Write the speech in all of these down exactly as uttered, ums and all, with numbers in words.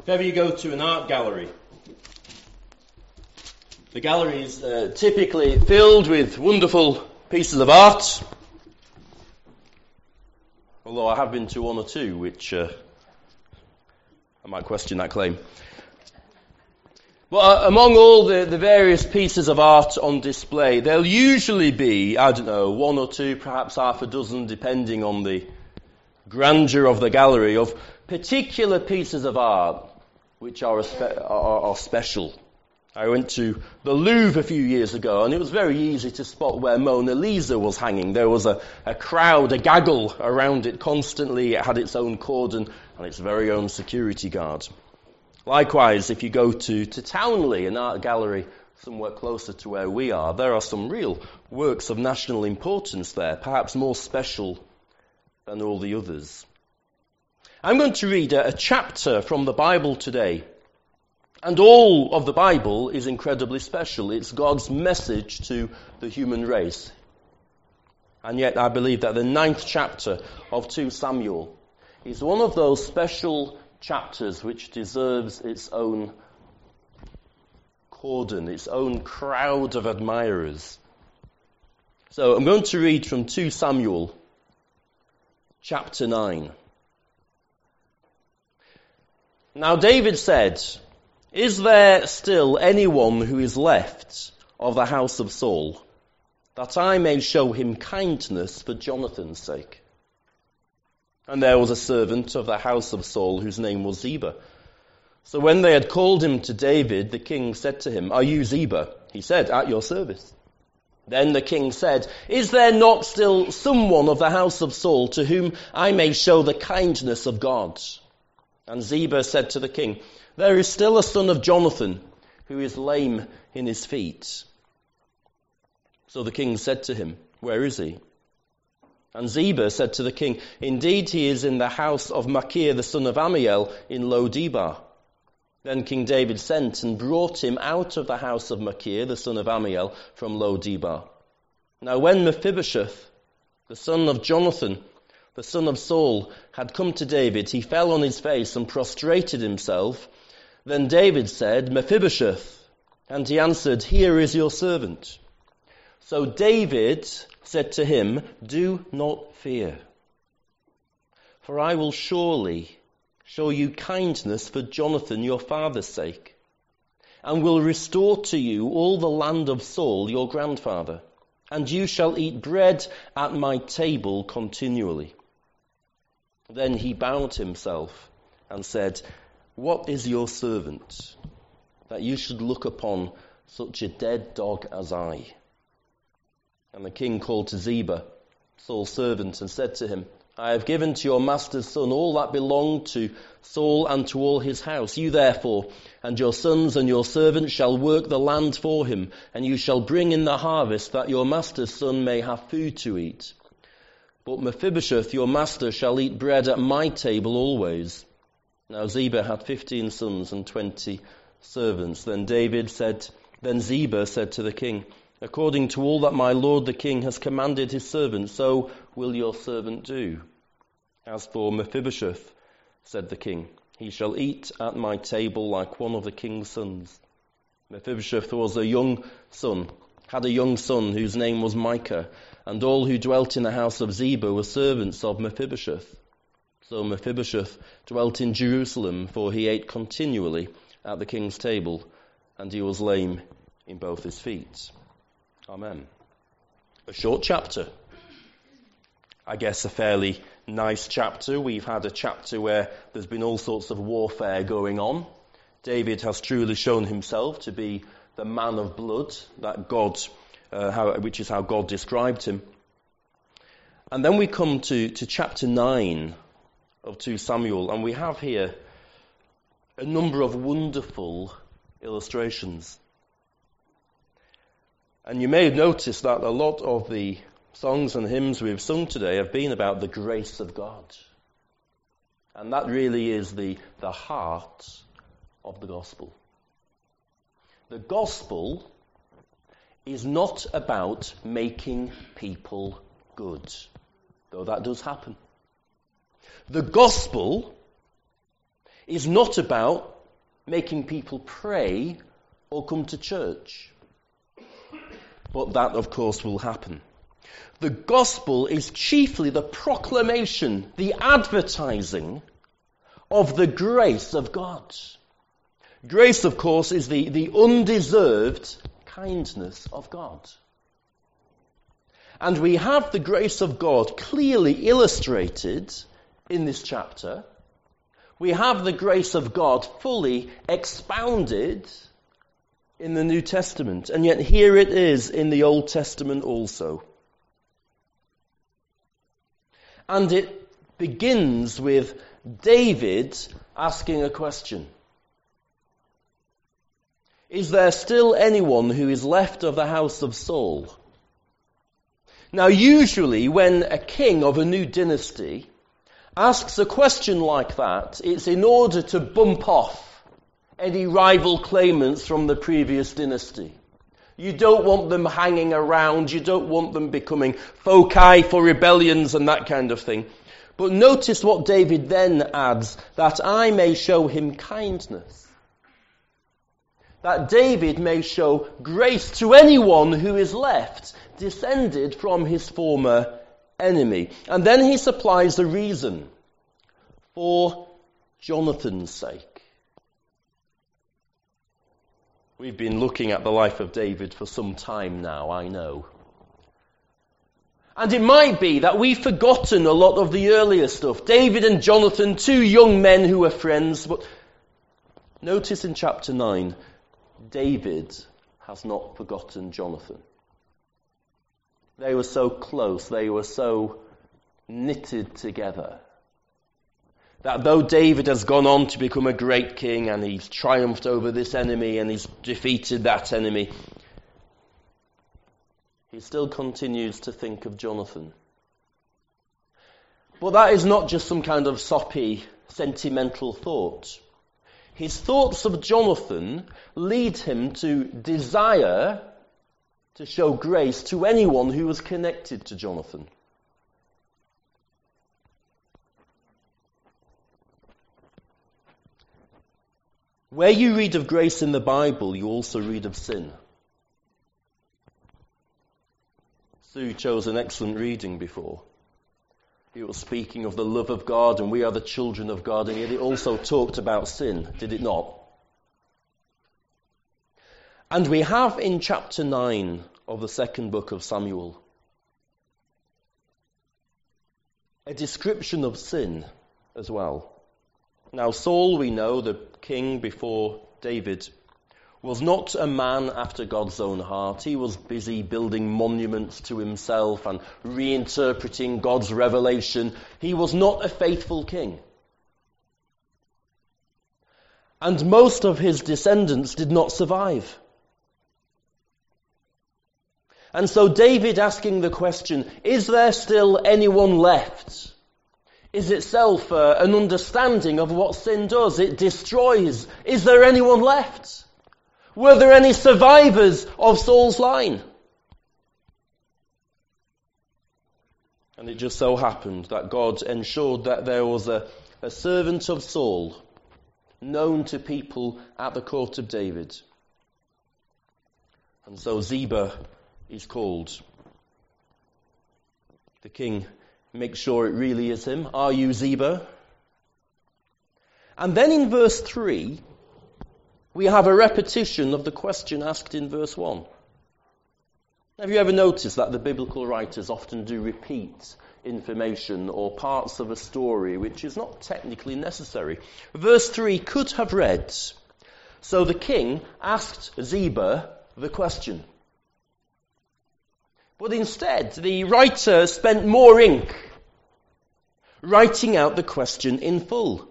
If ever you go to an art gallery, the gallery is uh, typically filled with wonderful pieces of art, although I have been to one or two which uh, I might question that claim. But uh, among all the, the various pieces of art on display, there'll usually be, I don't know, one or two, perhaps half a dozen, depending on the grandeur of the gallery, of particular pieces of art which are, a spe- are, are special. I went to the Louvre a few years ago, and it was very easy to spot where Mona Lisa was hanging. There was a, a crowd, a gaggle around it constantly. It had its own cordon and its very own security guard. Likewise, if you go to, to Townley, an art gallery somewhere closer to where we are, there are some real works of national importance there, perhaps more special than all the others. I'm going to read a, a chapter from the Bible today. And all of the Bible is incredibly special. It's God's message to the human race. And yet I believe that the ninth chapter of Second Samuel is one of those special chapters which deserves its own cordon, its own crowd of admirers. So I'm going to read from Second Samuel chapter nine. Now David said, "Is there still anyone who is left of the house of Saul, that I may show him kindness for Jonathan's sake?" And there was a servant of the house of Saul whose name was Ziba. So when they had called him to David, the king said to him, "Are you Ziba?" He said, "At your service." Then the king said, "Is there not still someone of the house of Saul to whom I may show the kindness of God?" And Ziba said to the king, "There is still a son of Jonathan who is lame in his feet." So the king said to him, "Where is he?" And Ziba said to the king, "Indeed he is in the house of Machir the son of Ammiel in Lo-debar." Then King David sent and brought him out of the house of Machir the son of Ammiel from Lo-debar. Now when Mephibosheth, the son of Jonathan, the son of Saul, had come to David, he fell on his face and prostrated himself. Then David said, "Mephibosheth," and he answered, "Here is your servant." So David said to him, "Do not fear, for I will surely show you kindness for Jonathan your father's sake, and will restore to you all the land of Saul your grandfather, and you shall eat bread at my table continually." Then he bowed himself and said, "What is your servant, that you should look upon such a dead dog as I?" And the king called to Ziba, Saul's servant, and said to him, "I have given to your master's son all that belonged to Saul and to all his house. You therefore and your sons and your servants shall work the land for him, and you shall bring in the harvest, that your master's son may have food to eat. But Mephibosheth your master shall eat bread at my table always." Now Ziba had fifteen sons and twenty servants. Then David said, then Ziba said to the king, "According to all that my lord the king has commanded his servant, so will your servant do. As for Mephibosheth," said the king, "he shall eat at my table like one of the king's sons." Mephibosheth was a young son, had a young son whose name was Micah, and all who dwelt in the house of Ziba were servants of Mephibosheth. So Mephibosheth dwelt in Jerusalem, for he ate continually at the king's table, and he was lame in both his feet. Amen. A short chapter. I guess a fairly nice chapter. We've had a chapter where there's been all sorts of warfare going on. David has truly shown himself to be the man of blood, that God, uh, how, which is how God described him. And then we come to, to chapter nine of Second Samuel, and we have here a number of wonderful illustrations. And you may have noticed that a lot of the songs and hymns we've sung today have been about the grace of God. And that really is the, the heart of the gospel. The gospel is not about making people good, though that does happen. The gospel is not about making people pray or come to church. But that, of course, will happen. The gospel is chiefly the proclamation, the advertising of the grace of God. Grace, of course, is the, the undeserved kindness of God. And we have the grace of God clearly illustrated in this chapter. We have the grace of God fully expounded in the New Testament. And yet here it is in the Old Testament also. And it begins with David asking a question. Is there still anyone who is left of the house of Saul? Now, usually when a king of a new dynasty asks a question like that, it's in order to bump off any rival claimants from the previous dynasty. You don't want them hanging around, you don't want them becoming foci for rebellions and that kind of thing. But notice what David then adds, that I may show him kindness. That David may show grace to anyone who is left, descended from his former enemy. And then he supplies a reason, for Jonathan's sake. We've been looking at the life of David for some time now, I know. And it might be that we've forgotten a lot of the earlier stuff. David and Jonathan, two young men who were friends. But notice in chapter nine, David has not forgotten Jonathan. They were so close, they were so knitted together, that though David has gone on to become a great king and he's triumphed over this enemy and he's defeated that enemy, he still continues to think of Jonathan. But that is not just some kind of soppy, sentimental thought. His thoughts of Jonathan lead him to desire to show grace to anyone who was connected to Jonathan. Where you read of grace in the Bible, you also read of sin. Sue chose an excellent reading before. He was speaking of the love of God and we are the children of God, and yet it also talked about sin, did it not? And we have in chapter nine of the second book of Samuel a description of sin as well. Now Saul, we know, the king before David, was not a man after God's own heart. He was busy building monuments to himself and reinterpreting God's revelation. He was not a faithful king. And most of his descendants did not survive. And so David asking the question, is there still anyone left? Is itself uh, an understanding of what sin does. It destroys. Is there anyone left? Were there any survivors of Saul's line? And it just so happened that God ensured that there was a, a servant of Saul, known to people at the court of David. And so Ziba is called. The king makes sure it really is him. Are you Ziba? And then in verse three, we have a repetition of the question asked in verse one. Have you ever noticed that the biblical writers often do repeat information or parts of a story which is not technically necessary? Verse three could have read, so the king asked Ziba the question. But instead, the writer spent more ink writing out the question in full.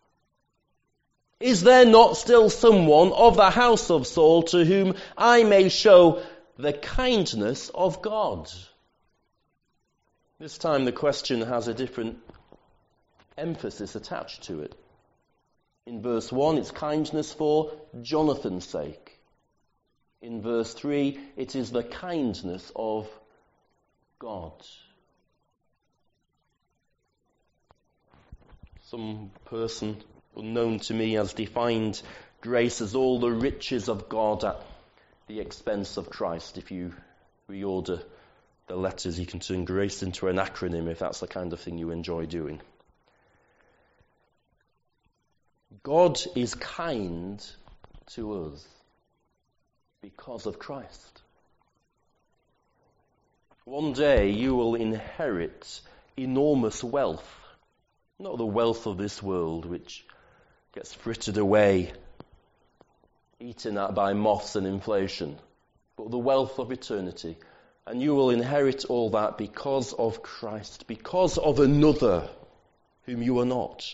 Is there not still someone of the house of Saul to whom I may show the kindness of God? This time the question has a different emphasis attached to it. In verse one, it's kindness for Jonathan's sake. In verse three, it is the kindness of God. Some person unknown to me has defined Grace as all the riches of God at the expense of Christ. If you reorder the letters, you can turn grace into an acronym if that's the kind of thing you enjoy doing. God is kind to us because of Christ. One day you will inherit enormous wealth. Not the wealth of this world, which gets frittered away, eaten at by moths and inflation, but the wealth of eternity. And you will inherit all that because of Christ, because of another whom you are not.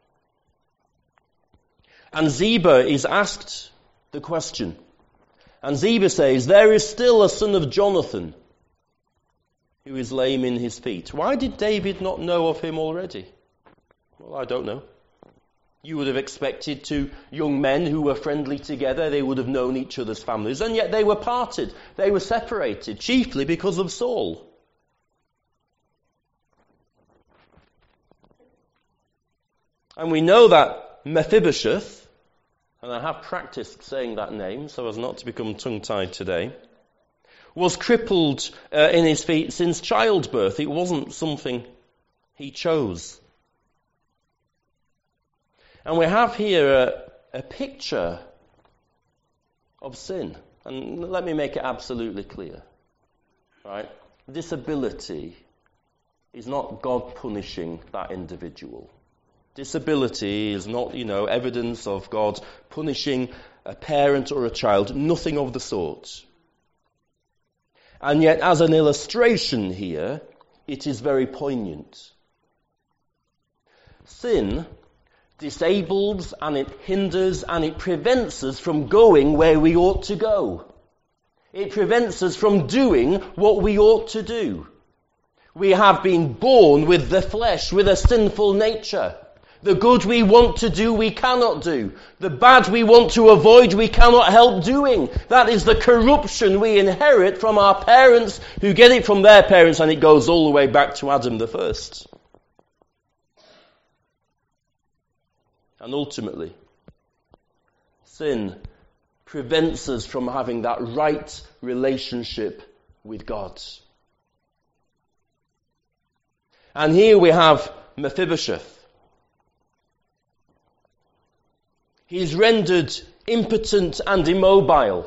And Ziba is asked the question. And Ziba says, there is still a son of Jonathan who is lame in his feet. Why did David not know of him already? Well, I don't know. You would have expected two young men who were friendly together, they would have known each other's families, and yet they were parted. They were separated, chiefly because of Saul. And we know that Mephibosheth, and I have practiced saying that name so as not to become tongue-tied today, was crippled uh, in his feet since childbirth. It wasn't something he chose. And we have here a, a picture of sin. And let me make it absolutely clear. Right? Disability is not God punishing that individual. Disability is not, you know, evidence of God punishing a parent or a child. Nothing of the sort. And yet, as an illustration here, it is very poignant. Sin disables and it hinders and it prevents us from going where we ought to go. It prevents us from doing what we ought to do. We have been born with the flesh, with a sinful nature. The good we want to do, we cannot do. The bad we want to avoid, we cannot help doing. That is the corruption we inherit from our parents, who get it from their parents, and it goes all the way back to Adam the first. And ultimately, sin prevents us from having that right relationship with God. And here we have Mephibosheth. He's rendered impotent and immobile.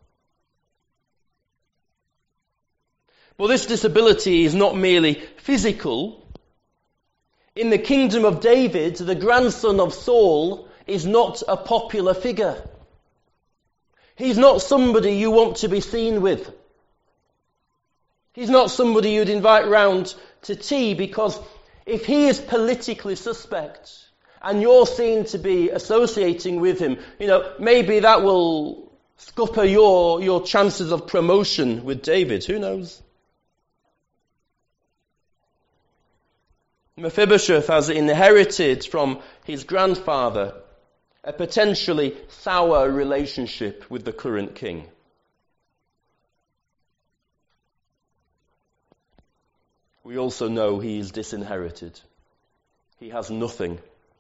But this disability is not merely physical. In the kingdom of David, the grandson of Saul is not a popular figure. He's not somebody you want to be seen with. He's not somebody you'd invite round to tea, because if he is politically suspect and you're seen to be associating with him, you know, maybe that will scupper your, your chances of promotion with David. Who knows? Mephibosheth has inherited from his grandfather a potentially sour relationship with the current king. We also know he is disinherited. He has nothing.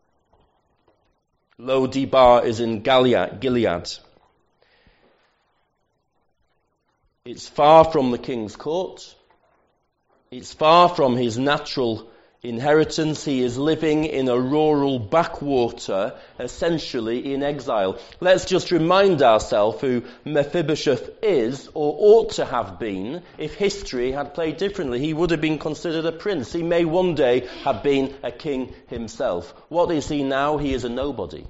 Lo Debar is in Gilead. It's far from the king's court. It's far from his natural inheritance. He is living in a rural backwater, essentially in exile. Let's just remind ourselves who Mephibosheth is, or ought to have been, if history had played differently. He would have been considered a prince. He may one day have been a king himself. What is he now? He is a nobody.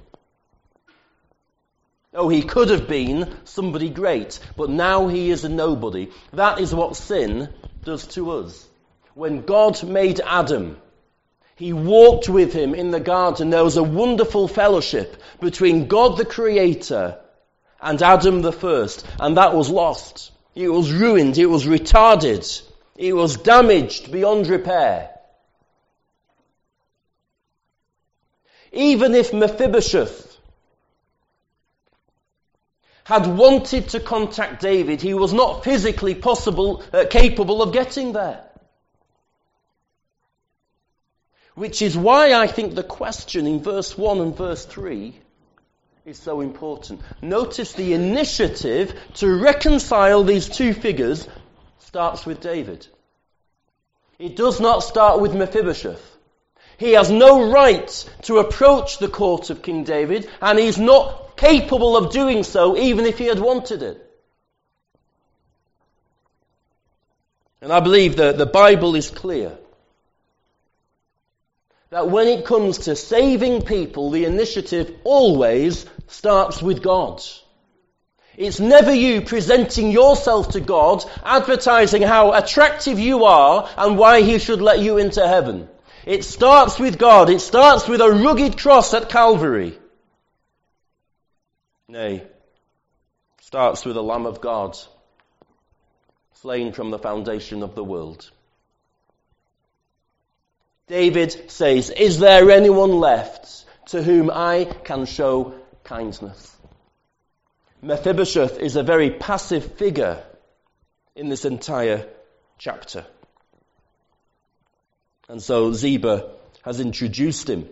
Oh, he could have been somebody great, but now he is a nobody. That is what sin does to us. When God made Adam, he walked with him in the garden. There was a wonderful fellowship between God the Creator and Adam the first, and that was lost. It was ruined, it was retarded, it was damaged beyond repair. Even if Mephibosheth had wanted to contact David, he was not physically possible, uh, capable of getting there. Which is why I think the question in verse one and verse three is so important. Notice the initiative to reconcile these two figures starts with David. It does not start with Mephibosheth. He has no right to approach the court of King David, and he's not capable of doing so even if he had wanted it. And I believe that the Bible is clear that when it comes to saving people, the initiative always starts with God. It's never you presenting yourself to God, advertising how attractive you are and why he should let you into heaven. It starts with God. It starts with a rugged cross at Calvary. Nay, it starts with the Lamb of God, slain from the foundation of the world. David says, "Is there anyone left to whom I can show kindness?" Mephibosheth is a very passive figure in this entire chapter. And so Ziba has introduced him.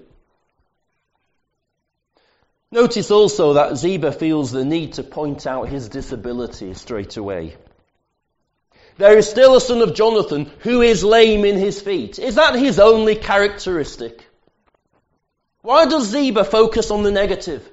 Notice also that Ziba feels the need to point out his disability straight away. There is still a son of Jonathan who is lame in his feet. Is that his only characteristic? Why does Ziba focus on the negative?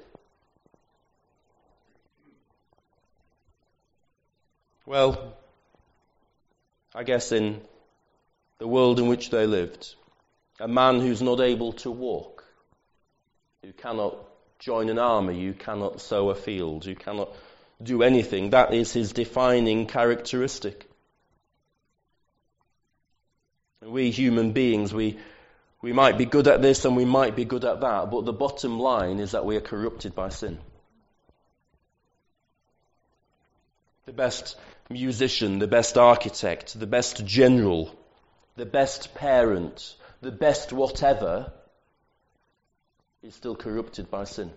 Well, I guess in the world in which they lived, a man who's not able to walk, who cannot join an army, who cannot sow a field, who cannot do anything, that is his defining characteristic. And we human beings, we, we might be good at this and we might be good at that, but the bottom line is that we are corrupted by sin. The best musician, the best architect, the best general, the best parent, the best whatever, is still corrupted by sin.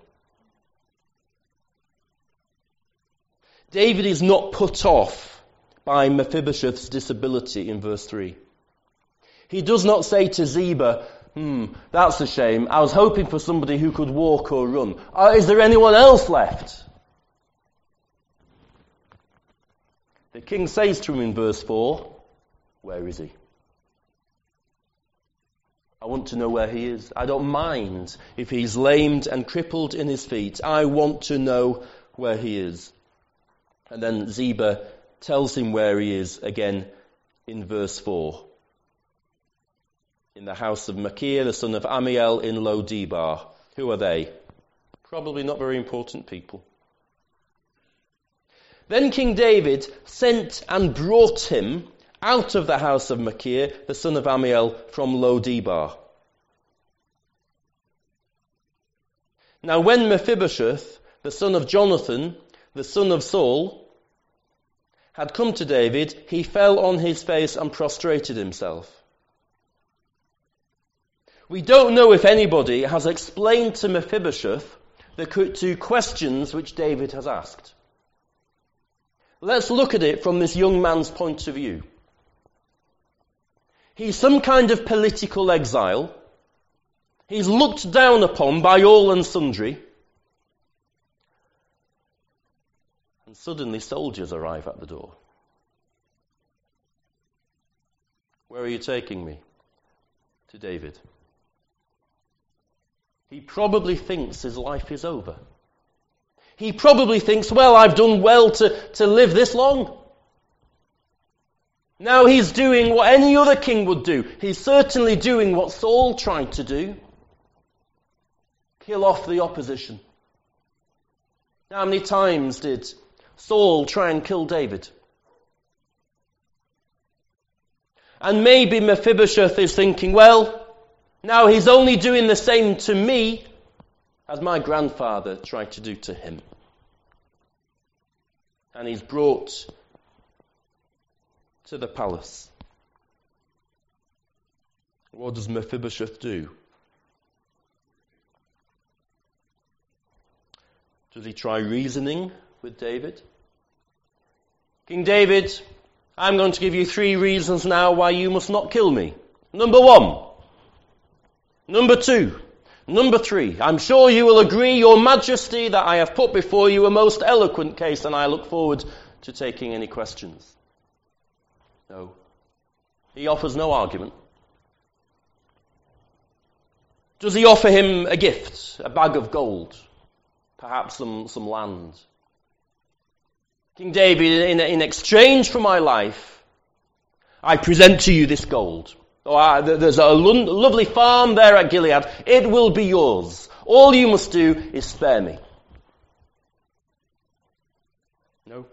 David is not put off by Mephibosheth's disability in verse three. He does not say to Ziba, hmm, that's a shame. I was hoping for somebody who could walk or run. Uh, is there anyone else left? The king says to him in verse four, where is he? I want to know where he is. I don't mind if he's lamed and crippled in his feet. I want to know where he is. And then Ziba tells him where he is again in verse four. In the house of Machir, the son of Amiel in Lo-debar. Who are they? Probably not very important people. Then King David sent and brought him out of the house of Machir, the son of Amiel, from Lo-debar. Now when Mephibosheth, the son of Jonathan, the son of Saul, had come to David, he fell on his face and prostrated himself. We don't know if anybody has explained to Mephibosheth the two questions which David has asked. Let's look at it from this young man's point of view. He's some kind of political exile. He's looked down upon by all and sundry. And suddenly soldiers arrive at the door. Where are you taking me? To David. He probably thinks his life is over. He probably thinks, well, I've done well to, to live this long. Now he's doing what any other king would do. He's certainly doing what Saul tried to do. Kill off the opposition. How many times did Saul try and kill David? And maybe Mephibosheth is thinking, well, now he's only doing the same to me as my grandfather tried to do to him. And he's brought to the palace. What does Mephibosheth do? Does he try reasoning with David? King David, I'm going to give you three reasons now why you must not kill me. Number one. Number two. Number three, I'm sure you will agree, Your Majesty, that I have put before you a most eloquent case, and I look forward to taking any questions. No. He offers no argument. Does he offer him a gift, a bag of gold, perhaps some, some land? King David, in, in exchange for my life, I present to you this gold. Oh, uh, there's a lo- lovely farm there at Gilead. It will be yours. All you must do is spare me. No.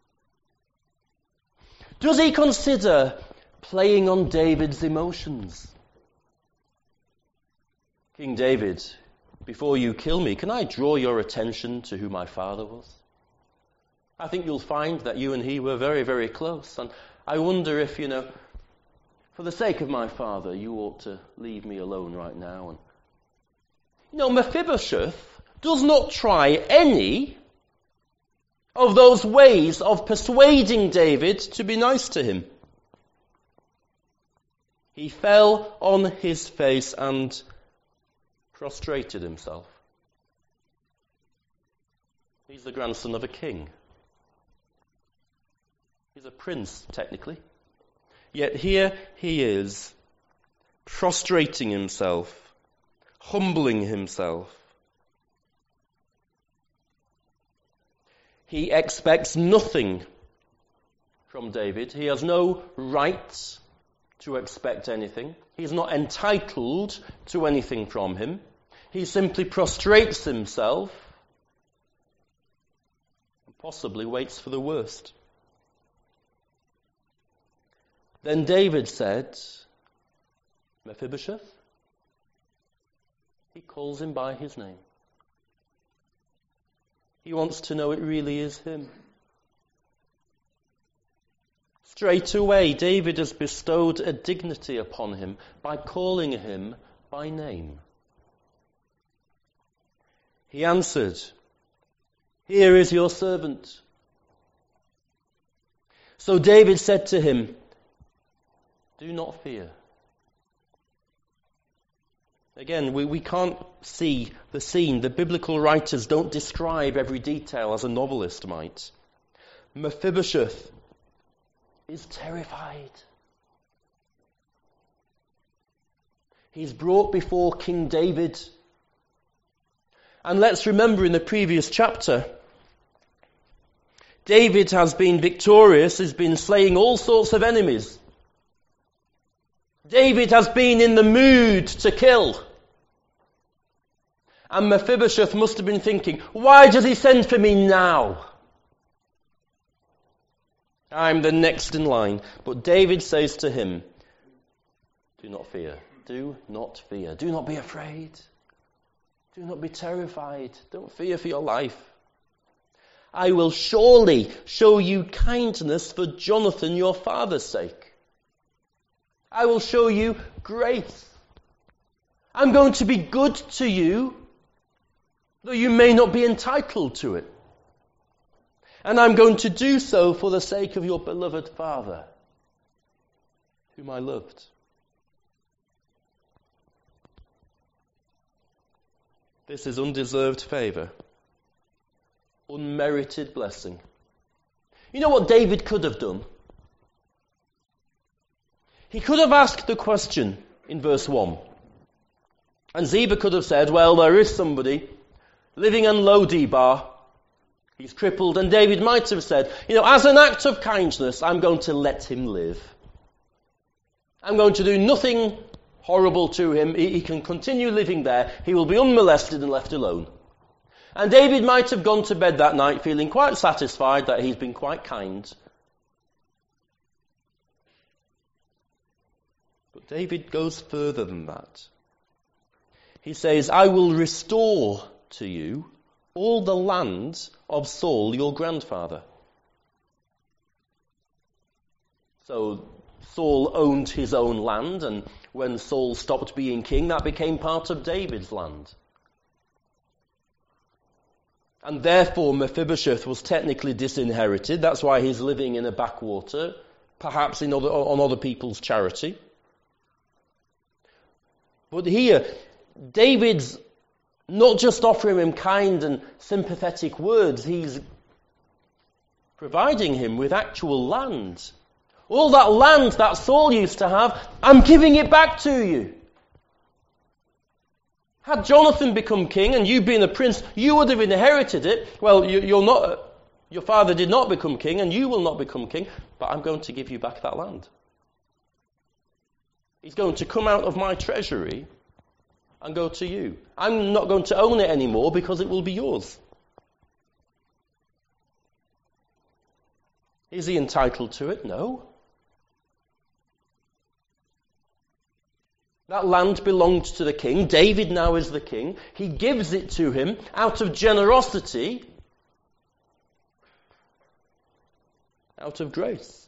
Does he consider playing on David's emotions? King David, before you kill me, can I draw your attention to who my father was? I think you'll find that you and he were very, very close. And I wonder if, you know, for the sake of my father, you ought to leave me alone right now. And you know, Mephibosheth does not try any of those ways of persuading David to be nice to him. He fell on his face and prostrated himself. He's the grandson of a king. He's a prince, technically. Yet here he is, prostrating himself, humbling himself. He expects nothing from David. He has no right to expect anything. He's not entitled to anything from him. He simply prostrates himself and possibly waits for the worst. Then David said, Mephibosheth? He calls him by his name. He wants to know it really is him. Straight away, David has bestowed a dignity upon him by calling him by name. He answered, Here is your servant. So David said to him, Do not fear. Again, we, we can't see the scene. The biblical writers don't describe every detail as a novelist might. Mephibosheth is terrified. He's brought before King David. And let's remember in the previous chapter, David has been victorious, has been slaying all sorts of enemies. David has been in the mood to kill. And Mephibosheth must have been thinking, why does he send for me now? I'm the next in line. But David says to him, Do not fear. Do not fear. Do not be afraid. Do not be terrified. Don't fear for your life. I will surely show you kindness for Jonathan, your father's sake. I will show you grace. I'm going to be good to you, though you may not be entitled to it. And I'm going to do so for the sake of your beloved father, whom I loved. This is undeserved favor, unmerited blessing. You know what David could have done? He could have asked the question in verse one. And Ziba could have said, well, there is somebody living in Lo-debar. He's crippled. And David might have said, you know, as an act of kindness, I'm going to let him live. I'm going to do nothing horrible to him. He, he can continue living there. He will be unmolested and left alone. And David might have gone to bed that night feeling quite satisfied that he's been quite kind. But David goes further than that. He says, I will restore to you all the land of Saul, your grandfather. So Saul owned his own land, and when Saul stopped being king, that became part of David's land. And therefore Mephibosheth was technically disinherited. That's why he's living in a backwater, perhaps in other, on other people's charity. But here, David's Not just offering him kind and sympathetic words, he's providing him with actual land. All that land that Saul used to have, I'm giving it back to you. Had Jonathan become king and you been a prince, you would have inherited it. Well, you, you're not. Your father did not become king, and you will not become king. But I'm going to give you back that land. He's going to come out of my treasury and go to you. I'm not going to own it anymore because it will be yours. Is he entitled to it? No. That land belonged to the king. David now is the king. He gives it to him out of generosity, out of grace.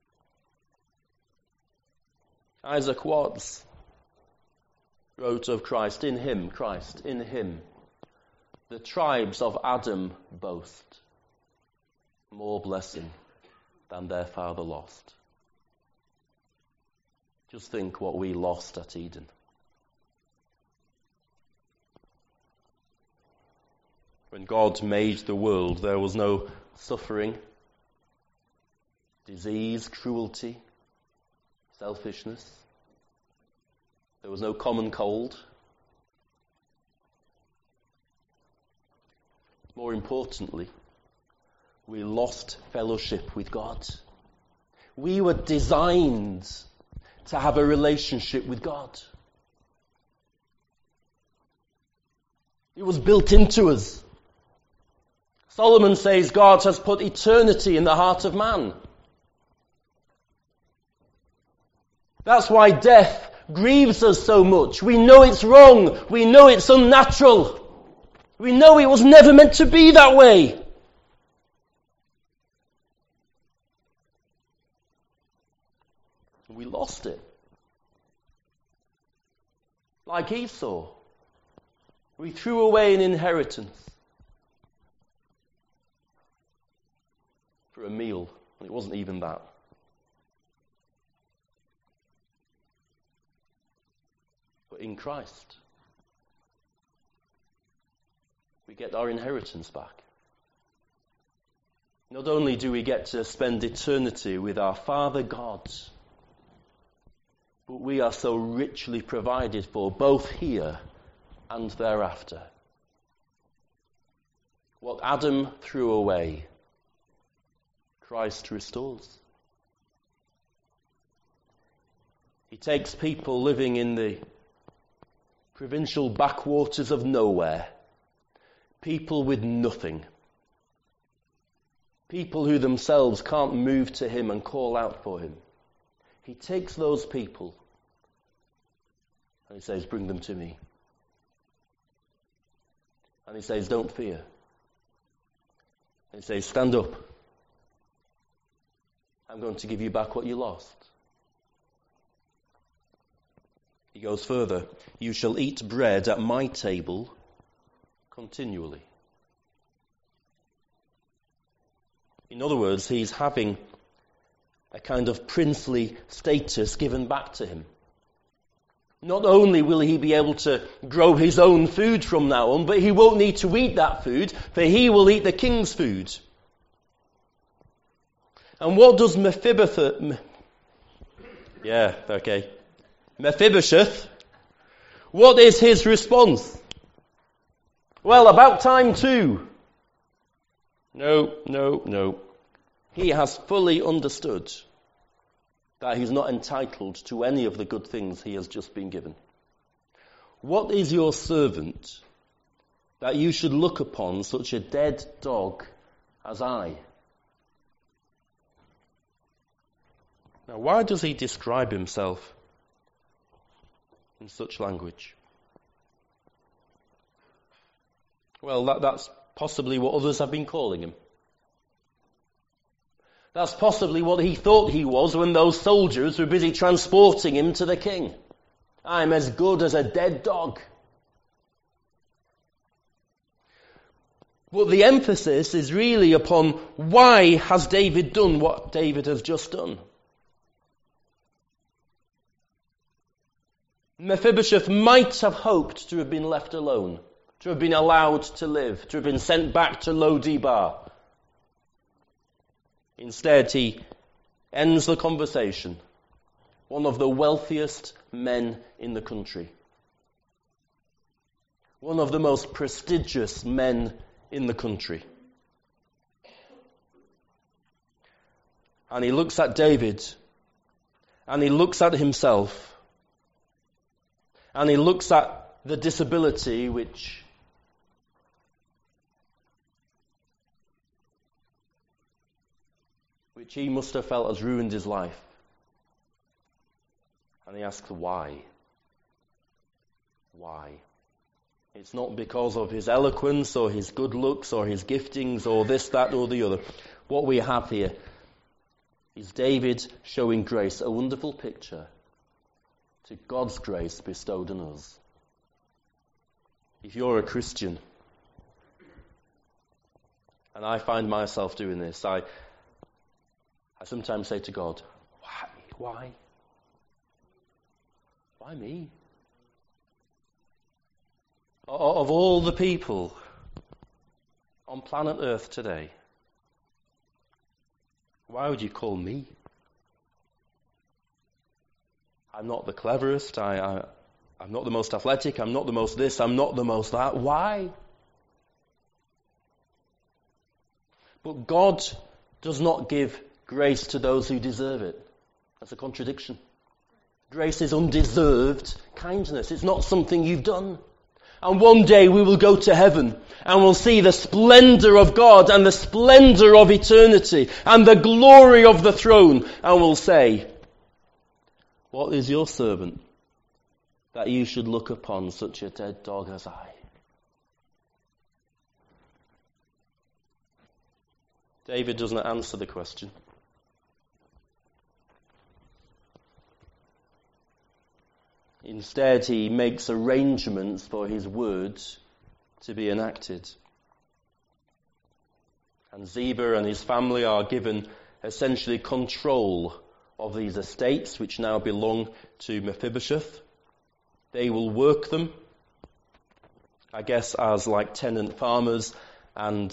Isaac Watts wrote of Christ, in him, Christ, in him, the tribes of Adam boast more blessing than their father lost. Just think what we lost at Eden. When God made the world, there was no suffering, disease, cruelty, selfishness. There was no common cold. More importantly, we lost fellowship with God. We were designed to have a relationship with God. It was built into us. Solomon says God has put eternity in the heart of man. That's why death grieves us so much. We know it's wrong. We know it's unnatural. We know it was never meant to be that way. We lost it. Like Esau. We threw away an inheritance for a meal. And it wasn't even that. But in Christ, we get our inheritance back. Not only do we get to spend eternity with our Father God, but we are so richly provided for both here and thereafter. What Adam threw away, Christ restores. He takes people living in the provincial backwaters of nowhere, people with nothing, people who themselves can't move to him and call out for him. He takes those people and he says, bring them to me. And he says, don't fear. And he says, stand up. I'm going to give you back what you lost. He goes further. You shall eat bread at my table continually. In other words, he's having a kind of princely status given back to him. Not only will he be able to grow his own food from now on, but he won't need to eat that food, for he will eat the king's food. And what does Mephibosheth... Yeah, okay. Mephibosheth, what is his response? Well, about time too. No, no, no. He has fully understood that he's not entitled to any of the good things he has just been given. What is your servant that you should look upon such a dead dog as I? Now, why does he describe himself in such language? Well, that, that's possibly what others have been calling him. That's possibly what he thought he was when those soldiers were busy transporting him to the king. I'm as good as a dead dog. But the emphasis is really upon why has David done what David has just done. Mephibosheth might have hoped to have been left alone. to have been allowed to live, to have been sent back to Lo-debar. Instead, he ends the conversation, one of the wealthiest men in the country, one of the most prestigious men in the country. And he looks at David, and he looks at himself, and he looks at the disability which which he must have felt has ruined his life. And he asks why. Why? It's not because of his eloquence or his good looks or his giftings or this, that, or the other. What we have here is David showing grace, a wonderful picture to God's grace bestowed on us. If you're a Christian, and I find myself doing this, I I sometimes say to God, why? Why? Why me? Of all the people on planet Earth today, why would you call me? I'm not the cleverest, I, I, I'm not the most athletic, I'm not the most this, I'm not the most that. Why? But God does not give grace to those who deserve it. That's a contradiction. Grace is undeserved kindness. It's not something you've done. And one day we will go to heaven and we'll see the splendor of God and the splendor of eternity and the glory of the throne. And we'll say, what is your servant that you should look upon such a dead dog as I? David doesn't answer the question. Instead, he makes arrangements for his words to be enacted. And Ziba and his family are given essentially control of these estates, which now belong to Mephibosheth. They will work them, I guess, as like tenant farmers, and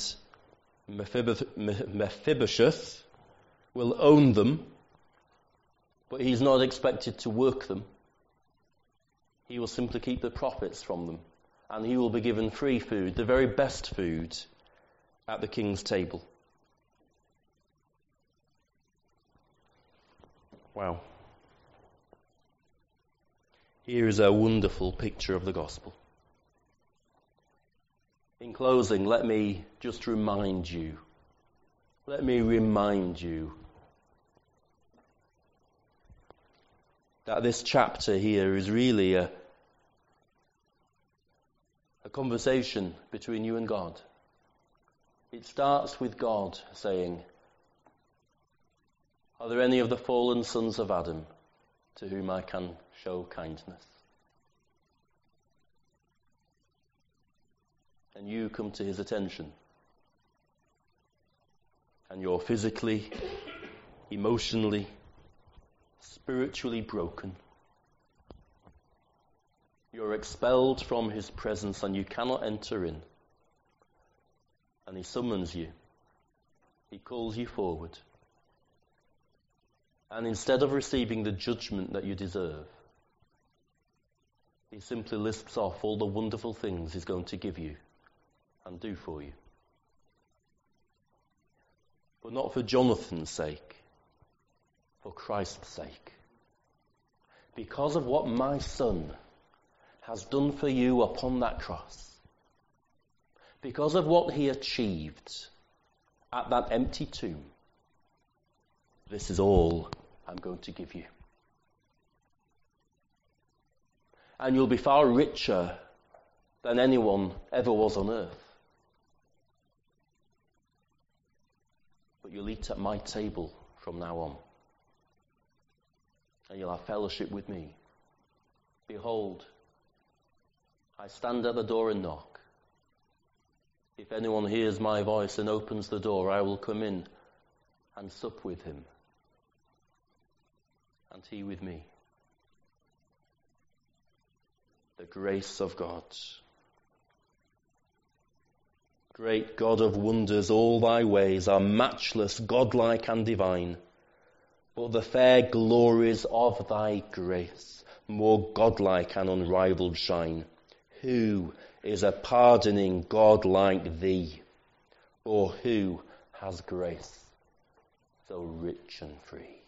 Mephibosheth will own them, but he's not expected to work them. He will simply keep the profits from them, and he will be given free food, the very best food, at the king's table. Wow. Here is a wonderful picture of the gospel. In closing, let me just remind you, let me remind you that this chapter here is really a, a conversation between you and God. It starts with God saying, are there any of the fallen sons of Adam to whom I can show kindness? And you come to his attention. And you're physically, emotionally, spiritually broken. You're expelled from his presence and you cannot enter in. And he summons you. He calls you forward. And instead of receiving the judgment that you deserve, he simply lists off all the wonderful things he's going to give you and do for you. But not for Jonathan's sake, for Christ's sake. Because of what my son has done for you upon that cross, because of what he achieved at that empty tomb, this is all I'm going to give you. And you'll be far richer than anyone ever was on earth. But you'll eat at my table from now on. And you'll have fellowship with me. Behold, I stand at the door and knock. If anyone hears my voice and opens the door, I will come in and sup with him, and he with me. The grace of God Great God of wonders, all thy ways are matchless, godlike and divine. But the fair glories of thy grace, more godlike and unrivalled shine. Who is a pardoning God like thee? Or who has grace so rich and free?